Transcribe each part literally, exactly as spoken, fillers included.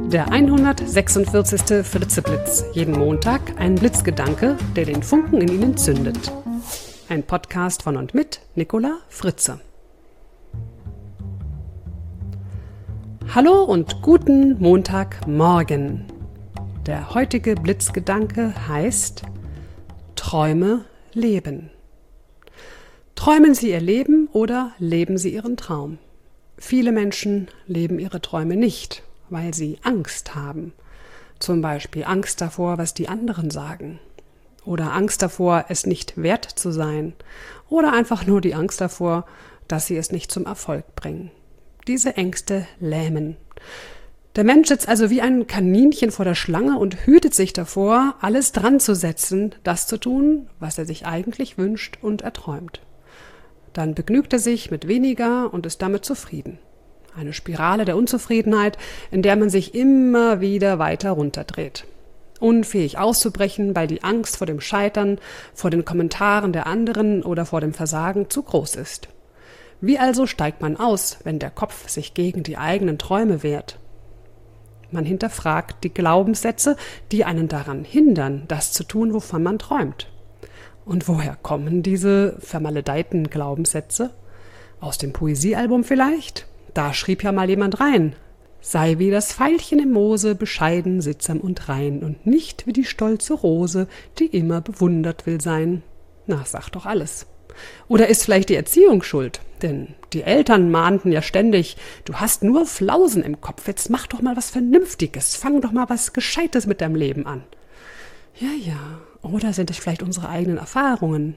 Der hundertsechsundvierzigste Fritze-Blitz. Jeden Montag ein Blitzgedanke, der den Funken in Ihnen zündet. Ein Podcast von und mit Nicola Fritze. Hallo und guten Montagmorgen. Der heutige Blitzgedanke heißt Träume leben. Träumen Sie Ihr Leben oder leben Sie Ihren Traum? Viele Menschen leben ihre Träume nicht, weil sie Angst haben. Zum Beispiel Angst davor, was die anderen sagen. Oder Angst davor, es nicht wert zu sein. Oder einfach nur die Angst davor, dass sie es nicht zum Erfolg bringen. Diese Ängste lähmen. Der Mensch sitzt also wie ein Kaninchen vor der Schlange und hütet sich davor, alles dran zu setzen, das zu tun, was er sich eigentlich wünscht und erträumt. Dann begnügt er sich mit weniger und ist damit zufrieden. Eine Spirale der Unzufriedenheit, in der man sich immer wieder weiter runterdreht. Unfähig auszubrechen, weil die Angst vor dem Scheitern, vor den Kommentaren der anderen oder vor dem Versagen zu groß ist. Wie also steigt man aus, wenn der Kopf sich gegen die eigenen Träume wehrt? Man hinterfragt die Glaubenssätze, die einen daran hindern, das zu tun, wovon man träumt. Und woher kommen diese vermaledeiten Glaubenssätze? Aus dem Poesiealbum vielleicht? Da schrieb ja mal jemand rein: Sei wie das Veilchen im Moose, bescheiden, sittsam und rein, und nicht wie die stolze Rose, die immer bewundert will sein. Na, sagt doch alles. Oder ist vielleicht die Erziehung schuld? Denn die Eltern mahnten ja ständig: Du hast nur Flausen im Kopf, jetzt mach doch mal was Vernünftiges, fang doch mal was Gescheites mit deinem Leben an. Ja, ja. Oder sind es vielleicht unsere eigenen Erfahrungen?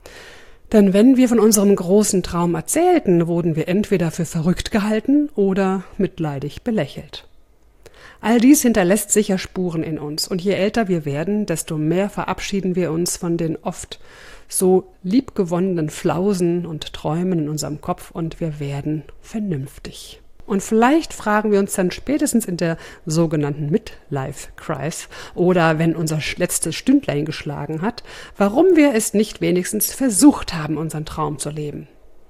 Denn wenn wir von unserem großen Traum erzählten, wurden wir entweder für verrückt gehalten oder mitleidig belächelt. All dies hinterlässt sicher Spuren in uns. Und je älter wir werden, desto mehr verabschieden wir uns von den oft so liebgewonnenen Flausen und Träumen in unserem Kopf und wir werden vernünftig. Und vielleicht fragen wir uns dann spätestens in der sogenannten Midlife-Crisis oder wenn unser letztes Stündlein geschlagen hat, warum wir es nicht wenigstens versucht haben, unseren Traum zu leben.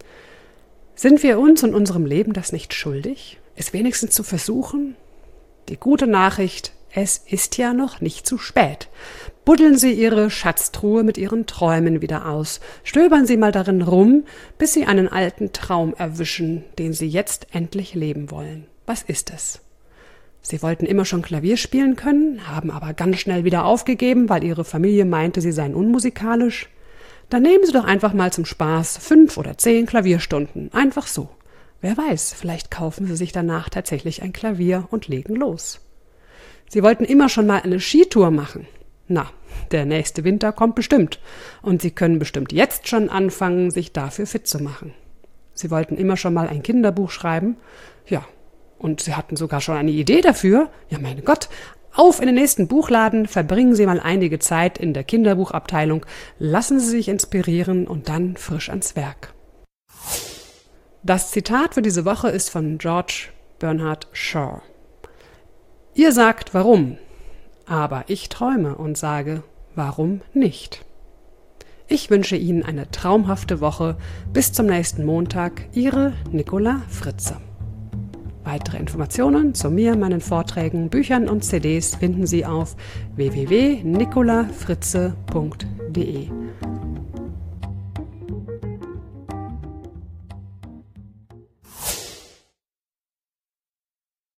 Sind wir uns und unserem Leben das nicht schuldig, es wenigstens zu versuchen? Die gute Nachricht: Es ist ja noch nicht zu spät. Buddeln Sie Ihre Schatztruhe mit Ihren Träumen wieder aus. Stöbern Sie mal darin rum, bis Sie einen alten Traum erwischen, den Sie jetzt endlich leben wollen. Was ist es? Sie wollten immer schon Klavier spielen können, haben aber ganz schnell wieder aufgegeben, weil Ihre Familie meinte, Sie seien unmusikalisch. Dann nehmen Sie doch einfach mal zum Spaß fünf oder zehn Klavierstunden. Einfach so. Wer weiß, vielleicht kaufen Sie sich danach tatsächlich ein Klavier und legen los. Sie wollten immer schon mal eine Skitour machen. Na, der nächste Winter kommt bestimmt. Und Sie können bestimmt jetzt schon anfangen, sich dafür fit zu machen. Sie wollten immer schon mal ein Kinderbuch schreiben. Ja, und Sie hatten sogar schon eine Idee dafür. Ja, mein Gott, auf in den nächsten Buchladen, verbringen Sie mal einige Zeit in der Kinderbuchabteilung, lassen Sie sich inspirieren und dann frisch ans Werk. Das Zitat für diese Woche ist von George Bernard Shaw. Ihr sagt, warum? Aber ich träume und sage, warum nicht? Ich wünsche Ihnen eine traumhafte Woche. Bis zum nächsten Montag. Ihre Nicola Fritze. Weitere Informationen zu mir, meinen Vorträgen, Büchern und C Ds finden Sie auf w w w punkt nicola fritze punkt d e.